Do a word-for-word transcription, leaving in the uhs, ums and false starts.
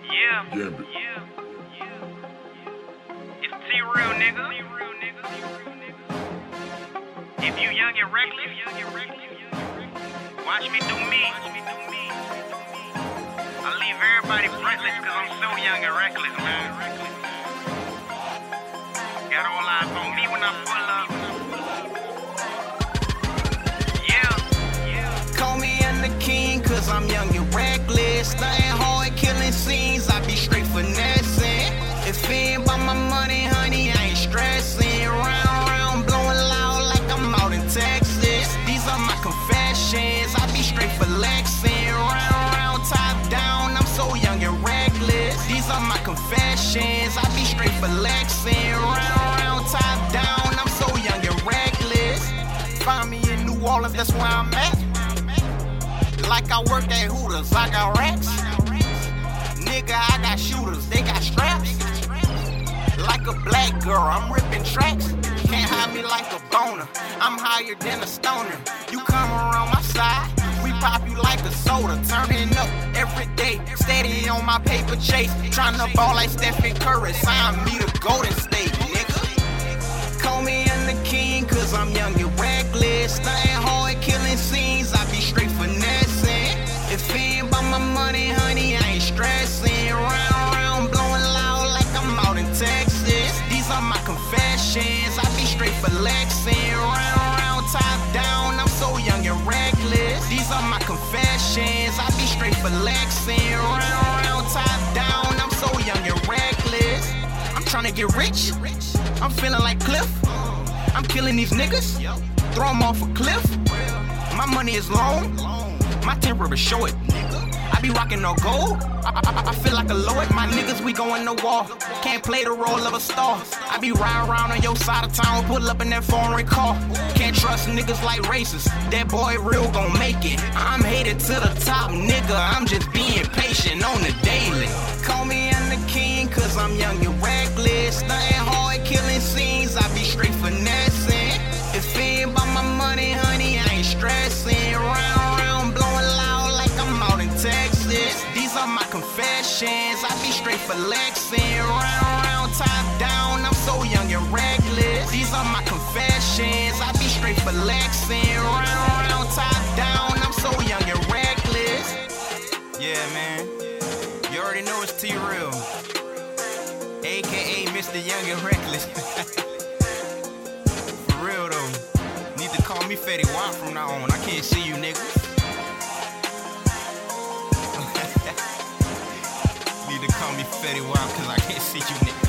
Yeah. Gambit. Yeah. It's T-Real, nigga. If you young and reckless, watch me do me. I leave everybody breathless cause I'm so young and reckless, man. Got all eyes on me when I pull up. Call me I'm the king, cause I'm young and reckless. Staying hard, killing scenes, I be straight finessing. If it ain't about my money, honey, I ain't stressing. Round, round, blowing loud like I'm out in Texas. These are my confessions, I be straight flexing. Round, round, top down, I'm so young and reckless. These are my confessions, I be straight flexing. Round, round, top down, I'm so young and reckless. Find me in New Orleans, that's where I'm at. Like I work at Hooters, I got racks. Nigga, I got shooters, they got straps. Like a black girl, I'm ripping tracks. Can't hide me like a boner, I'm higher than a stoner. You come around my side, we pop you like a soda. Turning up every day, steady on my paper chase. Tryna ball like Stephen Curry, sign me to Golden State, nigga. Call me I'm the king, cause I'm young and reckless. Staying hard, killing scenes, I be straight finessing. If it ain't about my money, honey, I ain't stressing. Round, round, blowing loud like I'm out in Texas. These are my confessions, I be straight flexing. Round, round, top down, I'm so young and reckless. These are my confessions, I be straight flexing. Round, round, top down, I'm so young and reckless. I'm tryna get rich, I'm feeling like Cliff. I'm killing these niggas, throw them off a cliff. My money is long, my temper is short. I be rocking no gold, I, I, I feel like a lord. My niggas, we going to war, can't play the role of a star. I be riding around on your side of town, pull up in that foreign car. Can't trust niggas like racists, that boy real gon' make it. I'm headed to the top, nigga, I'm just being patient on the daily. Call me I'm the king, cause I'm young and reckless. Staying hard, killing scenes, I be straight finessing. If it ain't about my money, honey, I ain't stressing. Round, round, blowing loud like I'm out in Texas. These are my confessions, I be straight flexing. Round, round, top down, I'm so young and reckless. These are my confessions, I be straight flexing. Round, round, top down, I'm so young and reckless. Yeah, man, you already know it's T-Real, A K A Mister Young and Reckless. For real though, need to call me Fetty Wap from now on, I can't see you niggas. Need to call me Fetty Wap cause I can't see you niggas.